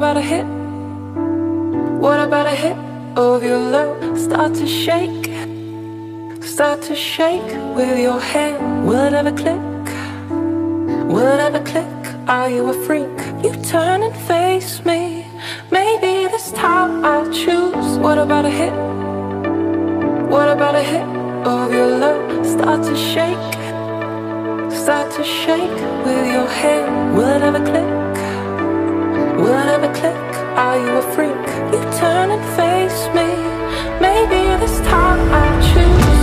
about a hit? What about a hit of your love? Start to shake with your hand. Will it ever click? Will it ever click? Are you a freak? You turn and face me. Maybe this time I'll choose. What about a hit? What about a hit of your love? Start to shake with your hand. Will it ever click? Will it ever click? Are you a freak? You turn and face me. Maybe this time I'll choose.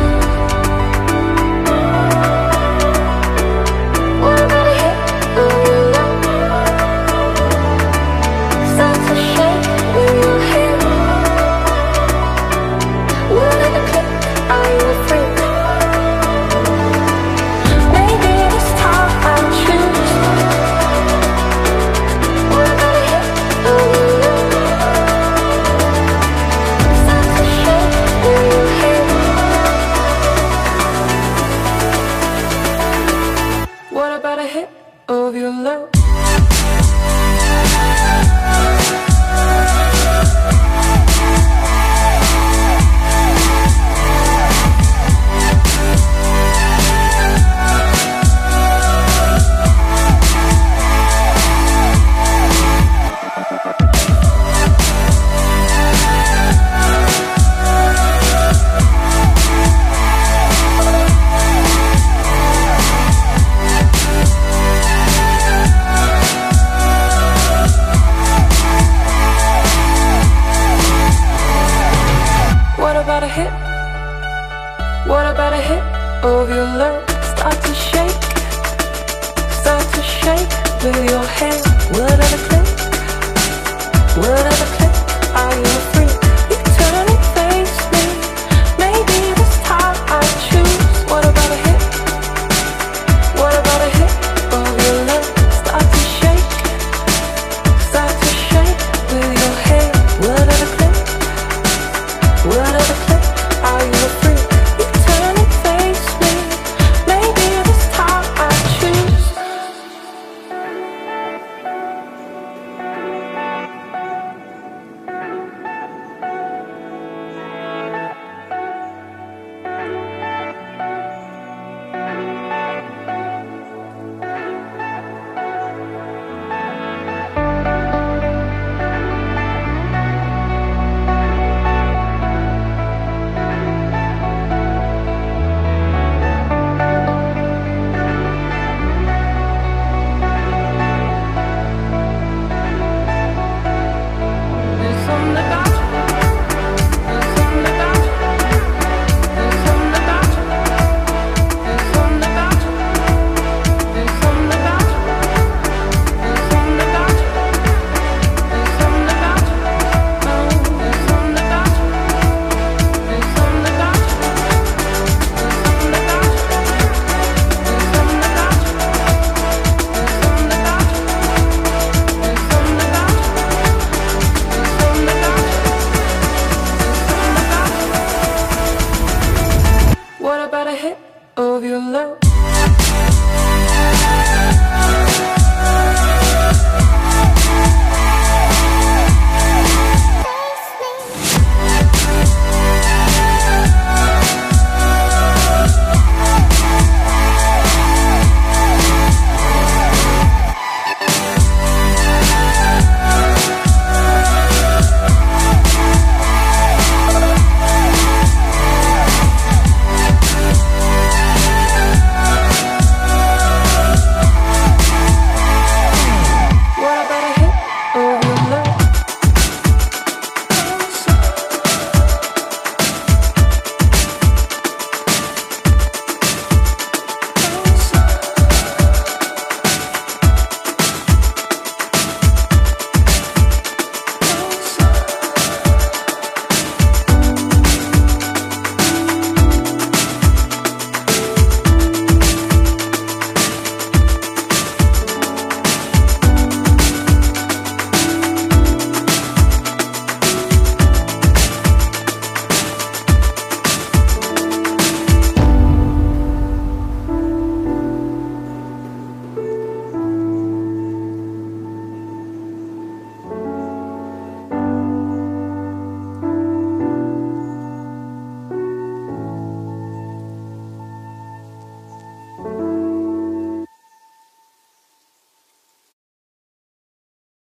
What about a hit of your love? Start to shake with your hand. Will it ever click? Are you a freak? Maybe this time I'll choose. What about a hit of your love? Start to shake with your hand. What about a hit of your love? What about a hit? What about a hit of your love? Start to shake with your hand. Will it ever